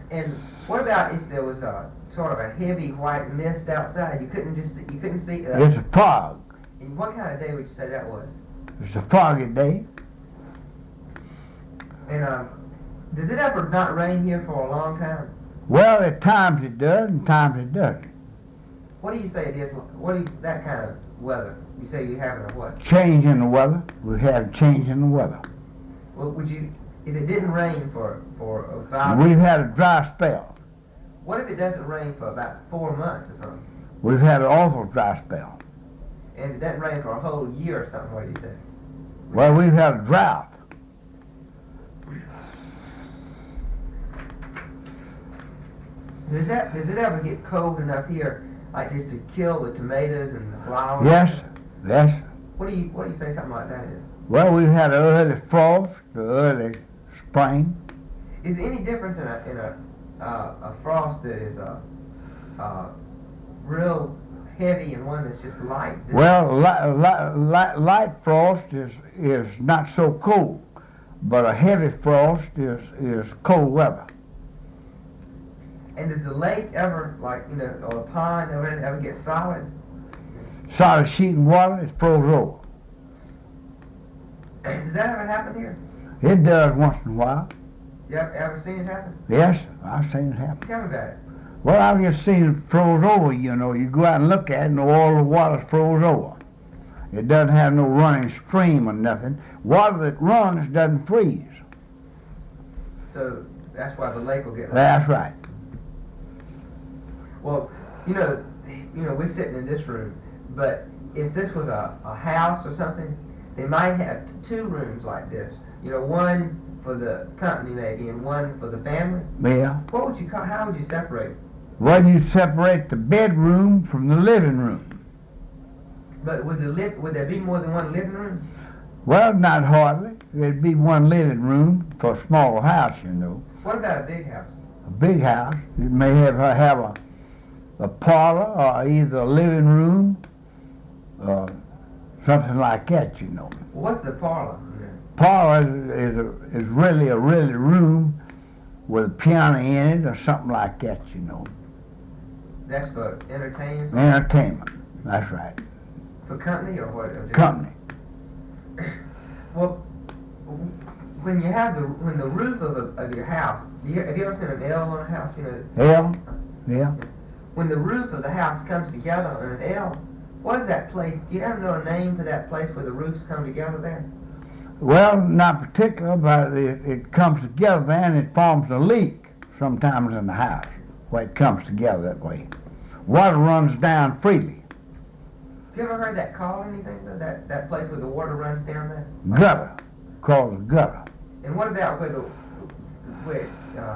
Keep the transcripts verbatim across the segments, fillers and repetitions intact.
And what about if there was a sort of a heavy white mist outside? You couldn't just you couldn't see. Uh, It's a fog. And what kind of day would you say that was? It's a foggy day. And um, does it ever not rain here for a long time? Well, at times it does, and times it doesn't. What do you say it is? What do you, that kind of weather? You say you having a what? Change in the weather. We have a change in the weather. Well, would you, if it didn't rain for for about? We've had a dry spell. What if it doesn't rain for about four months or something? We've had an awful dry spell. And it doesn't rain for a whole year or something. What do you say? Well, we've had a drought. Does that does it ever get cold enough here, like just to kill the tomatoes and the flowers? Yes, yes. What do you what do you say something like that is? Well, we've had an early frost, the early spring. Is there any difference in a in a uh, a frost that is a uh, uh, real heavy and one that's just light? Well, li- li- li- light frost is is not so cold, but a heavy frost is is cold weather. And does the lake ever, like, you know, or the pond, ever, ever get solid? Solid sheet and water, it froze over. Does that ever happen here? It does once in a while. You ever, ever seen it happen? Yes, I've seen it happen. Tell me about it. Well, I've just seen it froze over, you know. You go out and look at it and all the water's froze over. It doesn't have no running stream or nothing. Water that runs doesn't freeze. So that's why the lake will get like That's right. Well, you know, you know, we're sitting in this room, but if this was a, a house or something, they might have two rooms like this. You know, one for the company maybe, and one for the family. Yeah. What would you call? How would you separate? Well, you separate the bedroom from the living room. But would the li- would there be more than one living room? Well, not hardly. There'd be one living room for a small house, you know. What about a big house? A big house, you may have have a a parlor or either a living room, uh, something like that, you know. Well, what's the parlor? Parlor is, is, a, is really a really room with a piano in it or something like that, you know. That's for entertaining? Entertainment, that's right. For company or what? Or just- Company. Well, when you have the when the roof of, a, of your house, do you, have you ever seen an L on a house? You know. Yeah, yeah. When the roof of the house comes together on an L, what is that place? Do you ever know a name for that place where the roofs come together there? Well, not particular, but it, it comes together there and it forms a leak sometimes in the house where it comes together that way. Water runs down freely. Have you ever heard that called anything? Though? That that place where the water runs down there? Gutter, called a gutter. And what about where the where uh,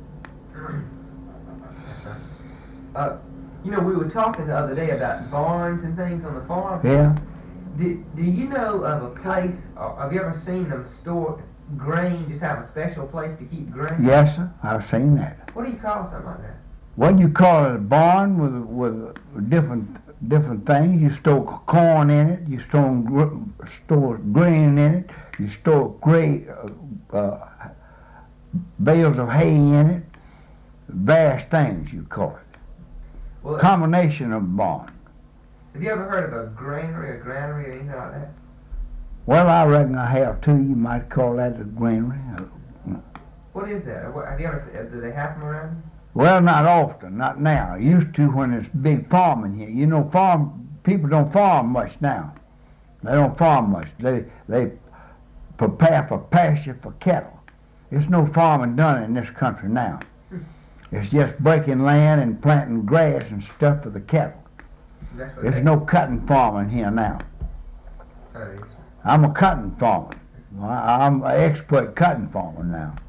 uh you know, we were talking the other day about barns and things on the farm. Yeah. Do, do you know of a place, or have you ever seen them store grain, just have a special place to keep grain? Yes, sir. I've seen that. What do you call something like that? What do you call it? A barn with with different different things. You store corn in it. You store gr- store grain in it. You store gray uh, uh, bales of hay in it. Various things you call it. Well, Combination of barn. have you ever heard of a granary, a granary, or anything like that? Well, I reckon I have too. You might call that a granary. What is that? Or what, have you ever seen, do they have them around here? Well, not often, not now. Used to when there's big farming here. You know, farm people don't farm much now. They don't farm much. They they prepare for pasture for cattle. There's no farming done in this country now. It's just breaking land and planting grass and stuff for the cattle. That's what There's they, no cotton farming here now. Oh, yes. I'm a cotton farmer. I- I'm an expert cotton farmer now.